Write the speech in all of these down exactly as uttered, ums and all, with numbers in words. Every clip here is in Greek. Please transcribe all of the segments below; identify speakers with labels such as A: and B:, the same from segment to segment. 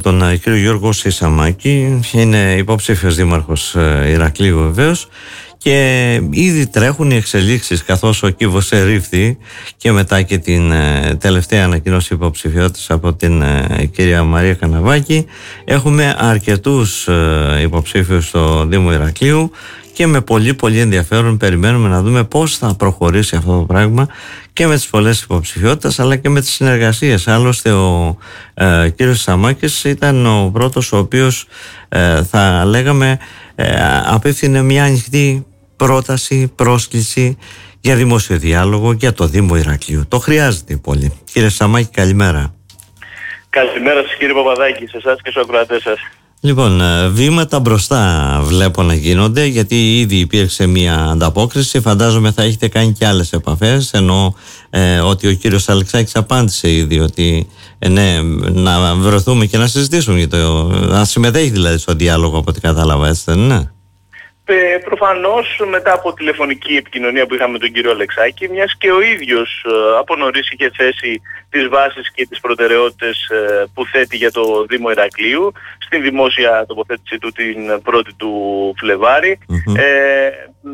A: τον κύριο Γιώργο Σισαμάκη. Είναι υποψήφιος δήμαρχος Ηρακλείου βεβαίως, και ήδη τρέχουν οι εξελίξεις, καθώς ο κύβος ερήφθη και μετά και την τελευταία ανακοίνωση υποψηφιότητας από την κυρία Μαρία Καναβάκη. Έχουμε αρκετούς υποψήφιους στο Δήμο Ηρακλείου και με πολύ πολύ ενδιαφέρον περιμένουμε να δούμε πώς θα προχωρήσει αυτό το πράγμα και με τις πολλές υποψηφιότητες αλλά και με τις συνεργασίες. Άλλωστε ο ε, κύριος Σαμάκης ήταν ο πρώτος ο οποίος ε, θα λέγαμε ε, απίφθινε μια ανοιχτή πρόταση, πρόσκληση για δημόσιο διάλογο για το Δήμο Ηρακλείου. Το χρειάζεται πολύ. Κύριε Σαμάκη, καλημέρα.
B: Καλημέρα σας κύριε Παπαδάκη, σε εσάς και στους ακροατές σας.
A: Λοιπόν, βήματα μπροστά βλέπω να γίνονται, γιατί ήδη υπήρξε μια ανταπόκριση. Φαντάζομαι θα έχετε κάνει και άλλες επαφές, ενώ ε, ότι ο κύριος Αλεξάκης απάντησε ήδη ότι ε, ναι, να βρεθούμε και να συζητήσουμε για το, να συμμετέχει δηλαδή στο διάλογο, από ό,τι κατάλαβα, έτσι δεν είναι?
B: Ε, προφανώς μετά από τηλεφωνική επικοινωνία που είχαμε με τον κύριο Αλεξάκη, μιας και ο ίδιος ε, από νωρίς είχε θέσει τις βάσεις και τις προτεραιότητες ε, που θέτει για το Δήμο Ηρακλείου στην δημόσια τοποθέτηση του την πρώτη του Φλεβάρη. Mm-hmm. Ε,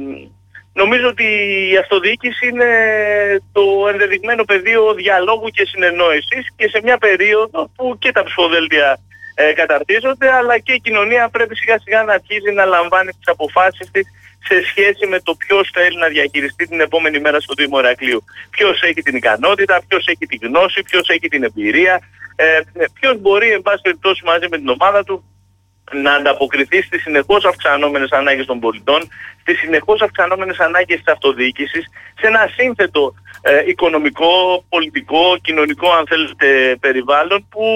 B: νομίζω ότι η αυτοδιοίκηση είναι το ενδεδειγμένο πεδίο διαλόγου και συνεννόησης και σε μια περίοδο που και τα ψηφοδέλτια Ε, καταρτίζονται, αλλά και η κοινωνία πρέπει σιγά σιγά να αρχίζει να λαμβάνει τις αποφάσεις της σε σχέση με το ποιος θέλει να διαχειριστεί την επόμενη μέρα στο Δήμο Ηρακλείου. Ποιος έχει την ικανότητα, ποιος έχει τη γνώση, ποιος έχει την εμπειρία, ε, ποιος μπορεί εν πάση περιπτώσει μαζί με την ομάδα του να ανταποκριθεί στις συνεχώς αυξανόμενες ανάγκες των πολιτών, στις συνεχώς αυξανόμενες ανάγκες της αυτοδιοίκησης, σε ένα σύνθετο ε, οικονομικό, πολιτικό, κοινωνικό αν θέλετε περιβάλλον που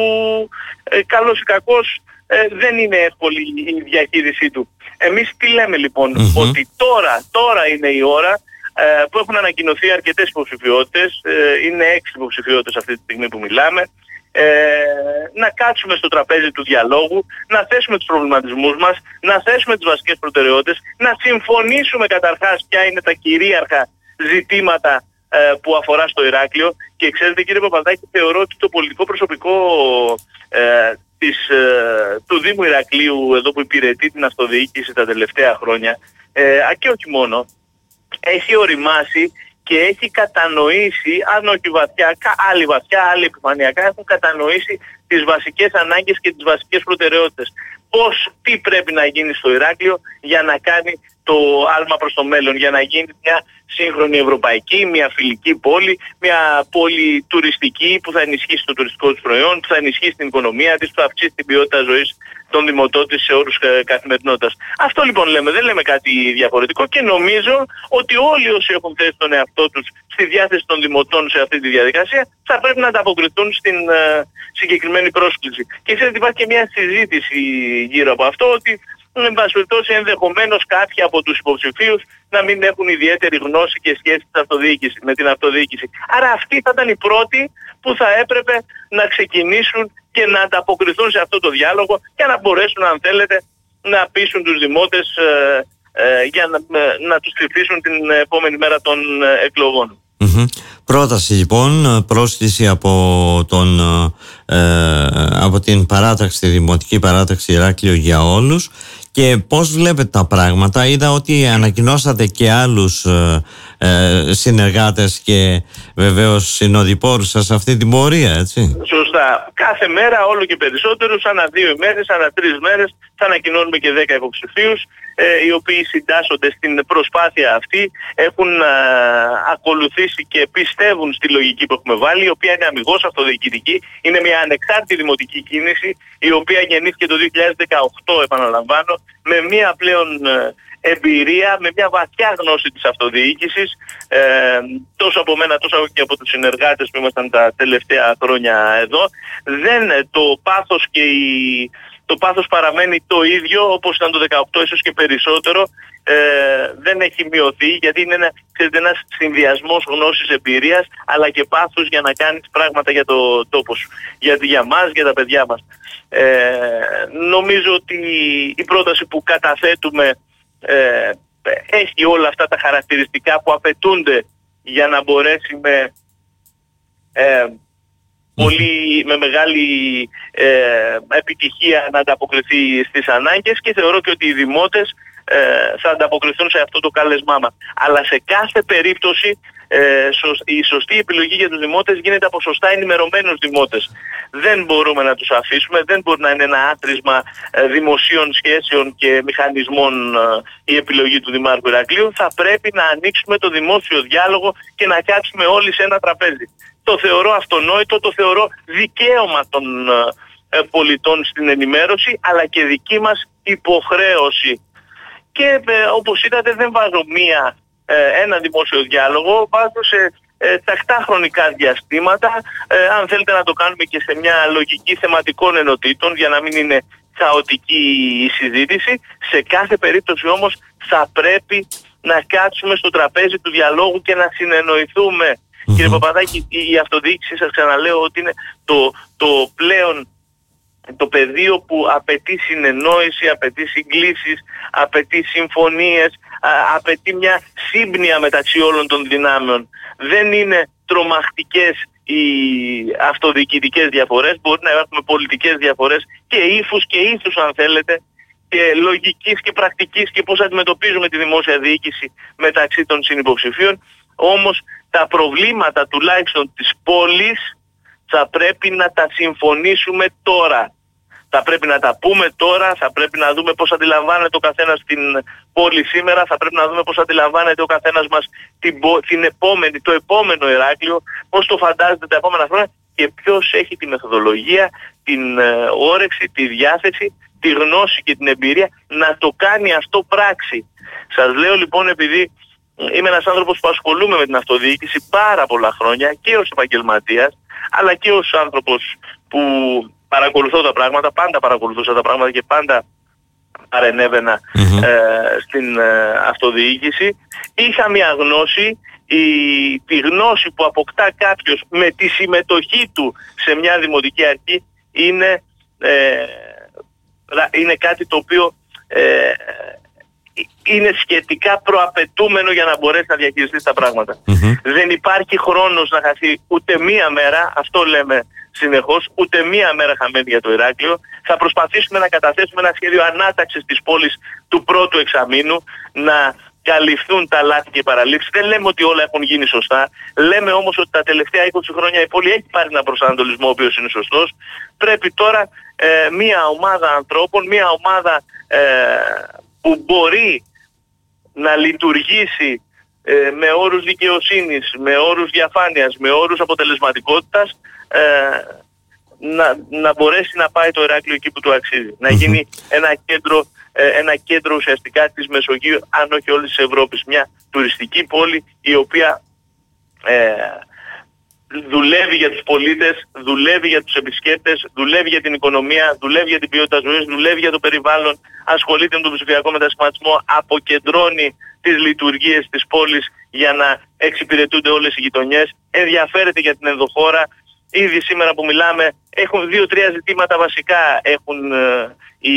B: ε, καλώς ή κακώς ε, δεν είναι εύκολη η διαχείρισή του. Εμείς τι λέμε λοιπόν? Mm-hmm. Ότι τώρα, τώρα είναι η ώρα ε, που έχουν ανακοινωθεί αρκετές υποψηφιότητες, ε, είναι έξι υποψηφιότητες αυτή τη στιγμή που μιλάμε, Ε, να κάτσουμε στο τραπέζι του διαλόγου, να θέσουμε τους προβληματισμούς μας, να θέσουμε τις βασικές προτεραιότητες, να συμφωνήσουμε καταρχάς ποια είναι τα κυρίαρχα ζητήματα ε, που αφορά στο Ηράκλειο. Και ξέρετε κύριε Παπαδάκη, θεωρώ ότι το πολιτικό προσωπικό ε, της, ε, του Δήμου Ηρακλείου, εδώ που υπηρετεί την αυτοδιοίκηση τα τελευταία χρόνια, ε, και όχι μόνο, έχει οριμάσει και έχει κατανοήσει, αν όχι βαθιά, άλλοι βαθιά, άλλοι επιφανειακά, έχουν κατανοήσει τις βασικές ανάγκες και τις βασικές προτεραιότητες. Πώς, τι πρέπει να γίνει στο Ηράκλειο για να κάνει το άλμα προς το μέλλον, για να γίνει μια σύγχρονη ευρωπαϊκή, μια φιλική πόλη, μια πόλη τουριστική που θα ενισχύσει το τουριστικό της προϊόν, που θα ενισχύσει την οικονομία της, που θα αυξήσει την ποιότητα ζωής των δημοτών της σε όρους καθημερινότητας. Αυτό λοιπόν λέμε, δεν λέμε κάτι διαφορετικό και νομίζω ότι όλοι όσοι έχουν θέσει τον εαυτό τους στη διάθεση των δημοτών σε αυτή τη διαδικασία θα πρέπει να ανταποκριθούν στην uh, συγκεκριμένη πρόσκληση. Και ξέρετε, υπάρχει και μια συζήτηση γύρω από αυτό, ότι εν πάση περιπτώσει ενδεχομένως κάποιοι από τους υποψηφίους να μην έχουν ιδιαίτερη γνώση και σχέση με την αυτοδιοίκηση. Άρα αυτοί θα ήταν οι πρώτοι που θα έπρεπε να ξεκινήσουν και να ανταποκριθούν σε αυτό το διάλογο και να μπορέσουν, αν θέλετε, να πείσουν τους δημότες ε, ε, για να, ε, να τους ψηφίσουν την επόμενη μέρα των ε, εκλογών.
A: Mm-hmm. Πρόταση λοιπόν, πρόσκληση από, τον, ε, από την παράταξη, τη Δημοτική Παράταξη Ηράκλειο για όλους. Και πώς βλέπετε τα πράγματα? Είδα ότι ανακοινώσατε και άλλους ε, ε, συνεργάτες και βεβαίως συνοδοιπόρους σας σε αυτή την πορεία, έτσι?
B: Σωστά. Κάθε μέρα όλο και περισσότερους, ανά δύο ημέρες, ανά τρεις μέρες θα ανακοινώνουμε και δέκα υποψηφίους, ε, οι οποίοι συντάσσονται στην προσπάθεια αυτή, έχουν α, ακολουθήσει και πιστεύουν στη λογική που έχουμε βάλει, η οποία είναι αμιγώς αυτοδιοικητική, είναι μια ανεξάρτητη δημοτική κίνηση, η οποία γεννήθηκε το δύο χιλιάδες δεκαοκτώ, επαναλαμβάνω, με μια πλέον εμπειρία, με μια βαθιά γνώση της αυτοδιοίκησης, ε, τόσο από μένα τόσο και από τους συνεργάτες που ήμασταν τα τελευταία χρόνια εδώ. Δεν, το πάθος και η, το πάθος παραμένει το ίδιο όπως ήταν το δεκαοκτώ, ίσως και περισσότερο. Ε, δεν έχει μειωθεί, γιατί είναι ένα, ξέρετε, ένας συνδυασμός γνώσης, εμπειρίας, αλλά και πάθους για να κάνεις πράγματα για το τόπο σου, για, για μας, για τα παιδιά μας. Ε, νομίζω ότι η πρόταση που καταθέτουμε ε, έχει όλα αυτά τα χαρακτηριστικά που απαιτούνται για να μπορέσει με, ε, πολύ, με μεγάλη ε, επιτυχία να ανταποκριθεί στις ανάγκες και θεωρώ και ότι οι δημότες ε, θα ανταποκριθούν σε αυτό το κάλεσμά μας. Αλλά σε κάθε περίπτωση ε, σωσ, η σωστή επιλογή για τους δημότες γίνεται από σωστά ενημερωμένους δημότες. Δεν μπορούμε να τους αφήσουμε, δεν μπορεί να είναι ένα άθροισμα ε, δημοσίων σχέσεων και μηχανισμών ε, η επιλογή του Δημάρχου Ηρακλείου. Θα πρέπει να ανοίξουμε το δημόσιο διάλογο και να κάτσουμε όλοι σε ένα τραπέζι. Το θεωρώ αυτονόητο, το θεωρώ δικαίωμα των ε, πολιτών στην ενημέρωση, αλλά και δική μας υποχρέωση. Και ε, όπως είδατε δεν βάζω μία, ε, ένα δημόσιο διάλογο, βάζω σε ε, τακτά χρονικά διαστήματα, ε, αν θέλετε να το κάνουμε και σε μια λογική θεματικών ενωτήτων για να μην είναι χαοτική η συζήτηση. Σε κάθε περίπτωση όμως θα πρέπει να κάτσουμε στο τραπέζι του διαλόγου και να συνεννοηθούμε. Mm-hmm. Κύριε Παπαδάκη, η αυτοδιοίκηση, σας ξαναλέω ότι είναι το, το πλέον το πεδίο που απαιτεί συνεννόηση, απαιτεί συγκλήσεις, απαιτεί συμφωνίες, α, απαιτεί μια σύμπνοια μεταξύ όλων των δυνάμεων. Δεν είναι τρομακτικές οι αυτοδιοικητικές διαφορές, μπορεί να υπάρχουν πολιτικές διαφορές και ύφους και ήθους αν θέλετε, και λογικής και πρακτικής και πώς αντιμετωπίζουμε τη δημόσια διοίκηση μεταξύ των συνυποψηφίων. Όμως τα προβλήματα τουλάχιστον της πόλης θα πρέπει να τα συμφωνήσουμε τώρα. Θα πρέπει να τα πούμε τώρα, θα πρέπει να δούμε πώς αντιλαμβάνεται ο καθένας την πόλη σήμερα, θα πρέπει να δούμε πώς αντιλαμβάνεται ο καθένας μας την, την επόμενη, το επόμενο Ηράκλειο, πώς το φαντάζεται τα επόμενα χρόνια και ποιος έχει τη μεθοδολογία, την ε, όρεξη, τη διάθεση, τη γνώση και την εμπειρία να το κάνει αυτό πράξη. Σας λέω λοιπόν, επειδή είμαι ένας άνθρωπος που ασχολούμαι με την αυτοδιοίκηση πάρα πολλά χρόνια και ως επαγγελματίας, αλλά και ως άνθρωπος που παρακολουθώ τα πράγματα, πάντα παρακολουθούσα τα πράγματα και πάντα παρενέβαινα mm-hmm. ε, στην ε, αυτοδιοίκηση. Είχα μια γνώση, η, τη γνώση που αποκτά κάποιος με τη συμμετοχή του σε μια δημοτική αρχή είναι, ε, είναι κάτι το οποίο ε, είναι σχετικά προαπαιτούμενο για να μπορέσει να διαχειριστεί τα πράγματα. Mm-hmm. Δεν υπάρχει χρόνος να χαθεί ούτε μία μέρα, αυτό λέμε συνεχώς, ούτε μία μέρα χαμένη για το Ηράκλειο. Θα προσπαθήσουμε να καταθέσουμε ένα σχέδιο ανάταξης της πόλης του πρώτου εξαμήνου, να καλυφθούν τα λάθη και οι παραλήψεις. Δεν λέμε ότι όλα έχουν γίνει σωστά. Λέμε όμως ότι τα τελευταία είκοσι χρόνια η πόλη έχει πάρει ένα προσανατολισμό ο οποίος είναι σωστός. Πρέπει τώρα ε, μία ομάδα ανθρώπων, μία ομάδα ε, που μπορεί να λειτουργήσει ε, με όρους δικαιοσύνης, με όρους διαφάνειας, με όρους αποτελεσματικότητας, ε, να, να μπορέσει να πάει το Ηράκλειο εκεί που του αξίζει. Να γίνει ένα κέντρο, ε, ένα κέντρο ουσιαστικά της Μεσογείου, αν όχι όλης της Ευρώπης. Μια τουριστική πόλη η οποία ε, δουλεύει για τους πολίτες, δουλεύει για τους επισκέπτες, δουλεύει για την οικονομία, δουλεύει για την ποιότητα ζωής, δουλεύει για το περιβάλλον, ασχολείται με τον ψηφιακό μετασχηματισμό, αποκεντρώνει τις λειτουργίες της πόλης για να εξυπηρετούνται όλες οι γειτονιές, ενδιαφέρεται για την ενδοχώρα. Ήδη σήμερα που μιλάμε έχουν δύο-τρία ζητήματα βασικά έχουν ε, οι,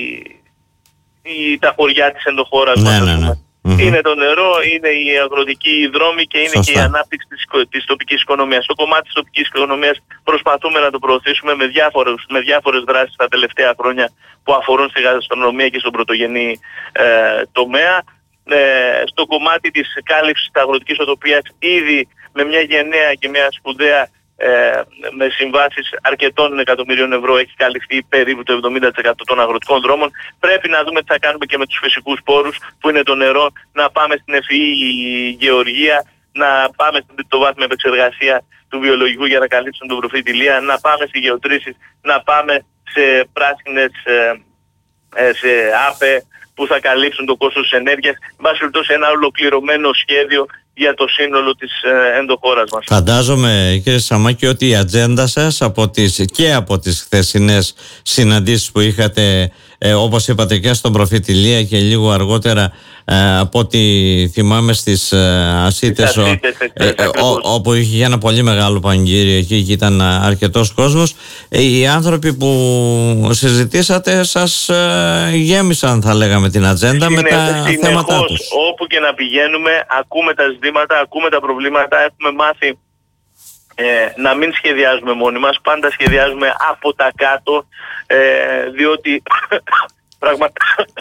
B: οι, τα χωριά της ενδοχώρας.
A: Ναι, ναι, ναι.
B: Mm-hmm. Είναι το νερό, είναι η αγροτική δρόμη και είναι Σωστά. και η ανάπτυξη της, της τοπικής οικονομίας. Το κομμάτι της τοπικής οικονομίας προσπαθούμε να το προωθήσουμε με, διάφορες, με διάφορες δράσεις τα τελευταία χρόνια που αφορούν στη γαστρονομία και στον πρωτογενή ε, τομέα. Ε, στο κομμάτι της κάλυψης της αγροτικής οτοπίας ήδη με μια γενναία και μια σπουδαία Ε, με συμβάσεις αρκετών εκατομμυρίων ευρώ έχει καλυφθεί περίπου το εβδομήντα τοις εκατό των αγροτικών δρόμων. Πρέπει να δούμε τι θα κάνουμε και με τους φυσικούς πόρους που είναι το νερό, να πάμε στην ευφυή γεωργία, να πάμε στην τριτοβάθμια επεξεργασία του βιολογικού για να καλύψουν τον προφήτη Ηλία, να πάμε στη γεωτρήσεις, να πάμε σε πράσινες, ε, σε άπε που θα καλύψουν το κόστος της ενέργειας. Βάσει σε ένα ολοκληρωμένο σχέδιο για το σύνολο της ε, ενδοχώρας μας.
A: Φαντάζομαι, κύριε Σαμάκη, ότι η ατζέντα σας από τις, και από τις χθεσινές συναντήσεις που είχατε, ε, όπως είπατε, και στον προφήτη Ηλία και λίγο αργότερα ε, από ό,τι θυμάμαι στις ε, Ασίτες, ο, ε, ε, ο, όπου είχε ένα πολύ μεγάλο πανηγύριο εκεί και ήταν αρκετός κόσμος. Ε, οι άνθρωποι που συζητήσατε σας ε, γέμισαν, θα λέγαμε, την ατζέντα Συνε, με τα συνεχώς, θέματα τους.
B: Όπου και να πηγαίνουμε ακούμε τα ζητήματα, ακούμε τα προβλήματα. Έχουμε μάθει Ε, να μην σχεδιάζουμε μόνοι μας, πάντα σχεδιάζουμε από τα κάτω, ε, διότι, πραγμα...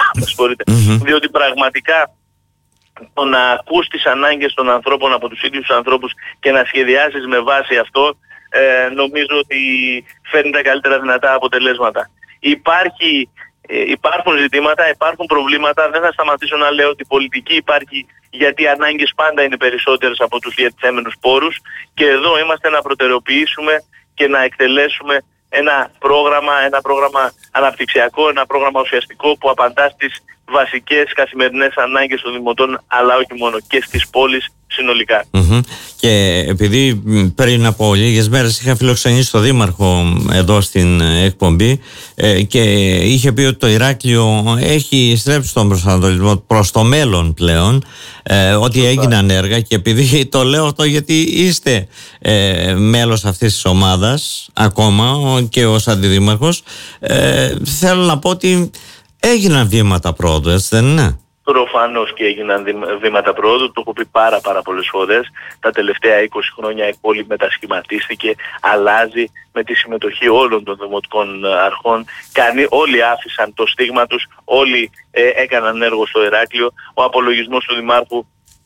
B: mm-hmm. διότι πραγματικά το να ακούς τις ανάγκες των ανθρώπων από τους ίδιους τους ανθρώπους και να σχεδιάσεις με βάση αυτό, ε, νομίζω ότι φέρνει τα καλύτερα δυνατά αποτελέσματα. Υπάρχει, ε, υπάρχουν ζητήματα, υπάρχουν προβλήματα, δεν θα σταματήσω να λέω ότι η πολιτική υπάρχει, γιατί οι ανάγκες πάντα είναι περισσότερες από τους διατηθέμενους πόρους, και εδώ είμαστε να προτεραιοποιήσουμε και να εκτελέσουμε ένα πρόγραμμα, ένα πρόγραμμα αναπτυξιακό, ένα πρόγραμμα ουσιαστικό που απαντά στις βασικές καθημερινές ανάγκες των δημοτών, αλλά όχι μόνο, και στις πόλεις συνολικά.
A: Mm-hmm. Και επειδή πριν από λίγες μέρες είχα φιλοξενήσει τον Δήμαρχο εδώ στην εκπομπή ε, και είχε πει ότι το Ηράκλειο έχει στρέψει τον προσανατολισμό προς το μέλλον πλέον, ε, ότι έγιναν έργα, και επειδή το λέω αυτό γιατί είστε ε, μέλος αυτής της ομάδας ακόμα και ως αντιδήμαρχος, ε, θέλω να πω ότι έγιναν βήματα πρόοδου, έτσι δεν είναι?
B: Προφανώς και έγιναν βήματα πρόοδου, το έχω πει πάρα πάρα πολλές φορές. Τα τελευταία είκοσι χρόνια η πόλη μετασχηματίστηκε, αλλάζει με τη συμμετοχή όλων των δημοτικών αρχών. Κανεί, όλοι άφησαν το στίγμα τους, όλοι ε, έκαναν έργο στο Ηράκλειο. Ο απολογισμός του Δημάρχου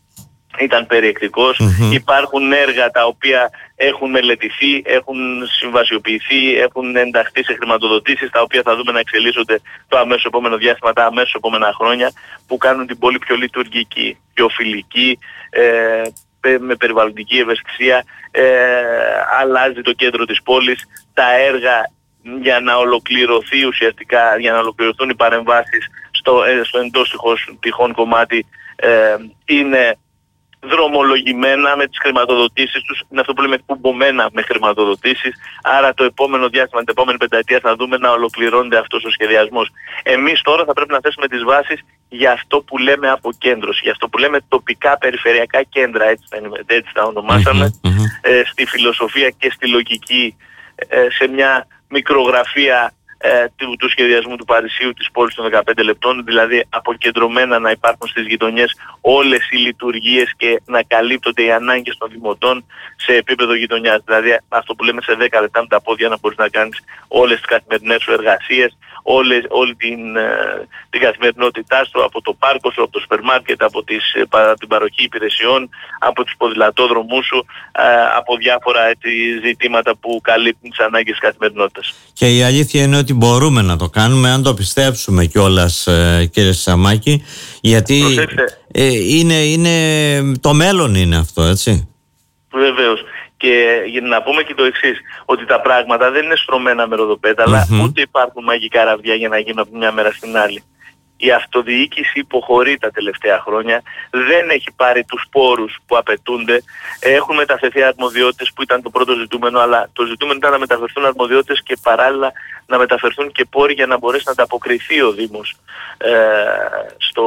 B: ήταν περιεκτικός. Mm-hmm. Υπάρχουν έργα τα οποία έχουν μελετηθεί, έχουν συμβασιοποιηθεί, έχουν ενταχθεί σε χρηματοδοτήσεις, τα οποία θα δούμε να εξελίσσονται το αμέσως επόμενο διάστημα, τα αμέσως επόμενα χρόνια, που κάνουν την πόλη πιο λειτουργική, πιο φιλική, ε, με περιβαλλοντική ευαισθησία. Ε, αλλάζει το κέντρο της πόλης, τα έργα για να ολοκληρωθεί ουσιαστικά, για να ολοκληρωθούν οι παρεμβάσεις στο, ε, στο εντός τυχόν κομμάτι, ε, είναι δρομολογημένα με τις χρηματοδοτήσεις τους, είναι αυτό που λέμε κουμπωμένα με χρηματοδοτήσεις, άρα το επόμενο διάστημα, την επόμενη πενταετία θα δούμε να ολοκληρώνεται αυτός ο σχεδιασμός. Εμείς τώρα θα πρέπει να θέσουμε τις βάσεις για αυτό που λέμε αποκέντρωση, για αυτό που λέμε τοπικά περιφερειακά κέντρα, έτσι τα, έτσι τα ονομάσαμε, mm-hmm. ε, στη φιλοσοφία και στη λογική, ε, σε μια μικρογραφία Ε, του, του σχεδιασμού του Παρισίου της πόλης των δεκαπέντε λεπτών, δηλαδή αποκεντρωμένα να υπάρχουν στις γειτονιές όλες οι λειτουργίες και να καλύπτονται οι ανάγκες των δημοτών σε επίπεδο γειτονιάς. Δηλαδή αυτό που λέμε σε δέκα λεπτά με τα πόδια να μπορείς να κάνεις όλες τις καθημερινές σου εργασίες, όλες, όλη την, ε, την καθημερινότητά σου, από το πάρκο σου, από το σούπερ μάρκετ, από, τις, ε, από την παροχή υπηρεσιών, από τους ποδηλατόδρομους σου, ε, από διάφορα έτσι, ζητήματα που καλύπτουν τις ανάγκες της καθημερινότητας.
A: Και η αλήθεια είναι ότι μπορούμε να το κάνουμε, αν το πιστέψουμε κιόλας, ε, κύριε Σαμάκη, γιατί ε, είναι, είναι, το μέλλον είναι αυτό, έτσι.
B: Βεβαίως. Και για να πούμε και το εξής, ότι τα πράγματα δεν είναι στρωμένα με ροδοπέταλα, mm-hmm. ούτε υπάρχουν μαγικά ραβδιά για να γίνουν από μια μέρα στην άλλη. Η αυτοδιοίκηση υποχωρεί τα τελευταία χρόνια, δεν έχει πάρει τους πόρους που απαιτούνται, έχουν μεταφερθεί αρμοδιότητες που ήταν το πρώτο ζητούμενο, αλλά το ζητούμενο ήταν να μεταφερθούν αρμοδιότητες και παράλληλα να μεταφερθούν και πόροι για να μπορέσει να ανταποκριθεί ο Δήμος ε, στο,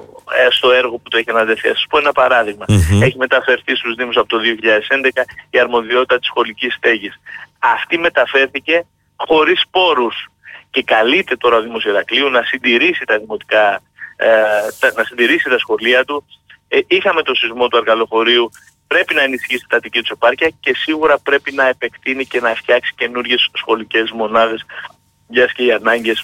B: ε, στο έργο που το έχει αναδεθεί. Θα σας πω ένα παράδειγμα. Mm-hmm. Έχει μεταφερθεί στους Δήμους από το δύο χιλιάδες έντεκα η αρμοδιότητα της σχολικής στέγης. Αυτή μεταφέρθηκε χωρίς πόρους. Και καλείται τώρα ο Δήμος Ηρακλείου να συντηρήσει τα δημοτικά, ε, τα, να συντηρήσει τα σχολεία του. Ε, είχαμε το σεισμό του Αργαλοχωρίου, πρέπει να ενισχύσει τα δική του επάρκεια και σίγουρα πρέπει να επεκτείνει και να φτιάξει καινούργιες σχολικές μονάδες, μιας και οι ανάγκες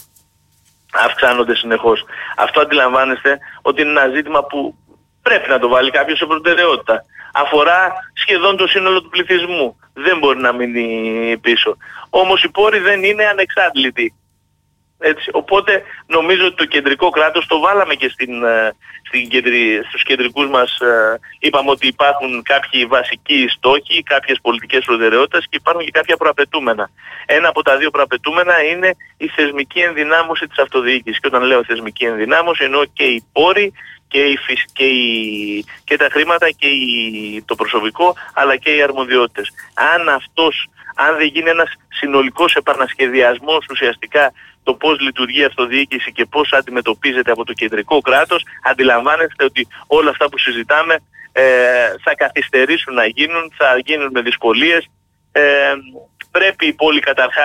B: αυξάνονται συνεχώς. Αυτό αντιλαμβάνεστε ότι είναι ένα ζήτημα που πρέπει να το βάλει κάποιος σε προτεραιότητα. Αφορά σχεδόν το σύνολο του πληθυσμού. Δεν μπορεί να μείνει πίσω. Όμως οι πόροι δεν είναι ανεξάντλητοι. Έτσι. Οπότε νομίζω ότι το κεντρικό κράτος το βάλαμε και στην, στην κεντρι, στους κεντρικούς μας, είπαμε ότι υπάρχουν κάποιοι βασικοί στόχοι, κάποιες πολιτικές προτεραιότητες και υπάρχουν και κάποια προαπαιτούμενα. Ένα από τα δύο προαπαιτούμενα είναι η θεσμική ενδυνάμωση της αυτοδιοίκησης. Και όταν λέω θεσμική ενδυνάμωση εννοώ και οι πόροι και, η, και, η, και τα χρήματα και η, το προσωπικό, αλλά και οι αρμοδιότητες. Αν αυτός, αν δεν γίνει ένας συνολικός επανασχεδιασμός ουσιαστικά το πώς λειτουργεί η αυτοδιοίκηση και πώς αντιμετωπίζεται από το κεντρικό κράτος, αντιλαμβάνεστε ότι όλα αυτά που συζητάμε ε, θα καθυστερήσουν να γίνουν, θα γίνουν με δυσκολίες. Ε, πρέπει η πόλη καταρχάς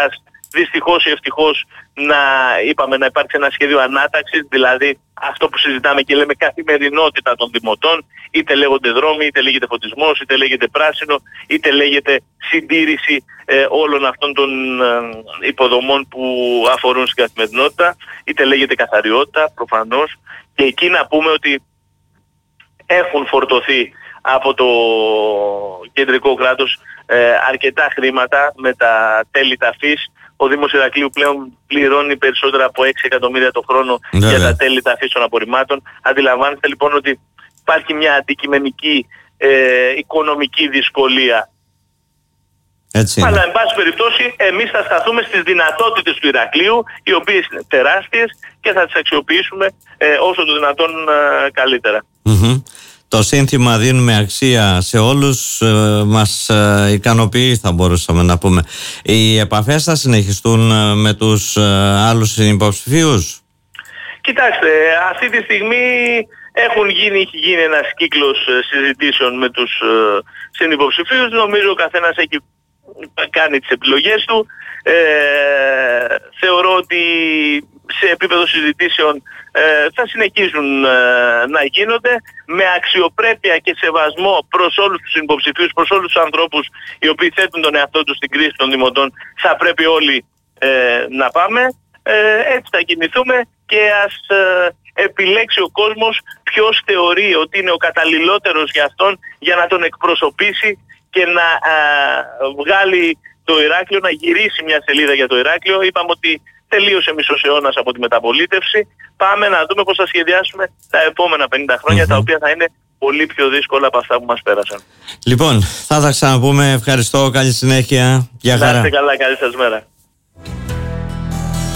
B: δυστυχώς ή ευτυχώς να, είπαμε, να υπάρξει ένα σχέδιο ανάταξης, δηλαδή αυτό που συζητάμε και λέμε καθημερινότητα των δημοτών, είτε λέγονται δρόμοι, είτε λέγεται φωτισμός, είτε λέγεται πράσινο, είτε λέγεται συντήρηση ε, όλων αυτών των ε, υποδομών που αφορούν στην καθημερινότητα, είτε λέγεται καθαριότητα προφανώς. Και εκεί να πούμε ότι έχουν φορτωθεί από το κεντρικό κράτος ε, αρκετά χρήματα με τα τέλη ταφής. Ο Δήμος Ηρακλείου πλέον πληρώνει περισσότερα από έξι εκατομμύρια το χρόνο yeah. για τα τέλη ταφής των απορριμμάτων. Αντιλαμβάνεστε λοιπόν ότι υπάρχει μια αντικειμενική ε, οικονομική δυσκολία.
A: Έτσι.
B: Αλλά εν πάση περιπτώσει εμείς θα σταθούμε στις δυνατότητες του Ηρακλείου, οι οποίες είναι τεράστιες, και θα τις αξιοποιήσουμε ε, όσο το δυνατόν ε, καλύτερα.
A: Mm-hmm. Το σύνθημα «Δίνουμε αξία σε όλους» ε, μας ε, ικανοποιεί, θα μπορούσαμε να πούμε. Οι επαφές θα συνεχιστούν ε, με τους ε, άλλους υποψηφίους?
B: Κοιτάξτε, αυτή τη στιγμή έχουν γίνει, έχει γίνει ένας κύκλος συζητήσεων με τους ε, συνυποψηφίους. Νομίζω ο καθένας έχει κάνει τις επιλογές του. Ε, θεωρώ ότι σε επίπεδο συζητήσεων ε, θα συνεχίζουν ε, να γίνονται με αξιοπρέπεια και σεβασμό προς όλους τους υποψηφίους, προς όλους τους ανθρώπους οι οποίοι θέτουν τον εαυτό τους στην κρίση των δημοτών. Θα πρέπει όλοι ε, να πάμε. Ε, έτσι θα κινηθούμε και ας ε, επιλέξει ο κόσμος ποιος θεωρεί ότι είναι ο καταλληλότερος για αυτόν, για να τον εκπροσωπήσει και να α, βγάλει το Ηράκλειο, να γυρίσει μια σελίδα για το Ηράκλειο. Είπαμε ότι τελείωσε μισός αιώνας από τη μεταπολίτευση. Πάμε να δούμε πώς θα σχεδιάσουμε τα επόμενα πενήντα χρόνια, mm-hmm. τα οποία θα είναι πολύ πιο δύσκολα από αυτά που μας πέρασαν.
A: Λοιπόν, θα τα ξαναπούμε. Ευχαριστώ. Καλή συνέχεια. Γεια χαρά.
B: Να είστε καλά. Καλή σας μέρα.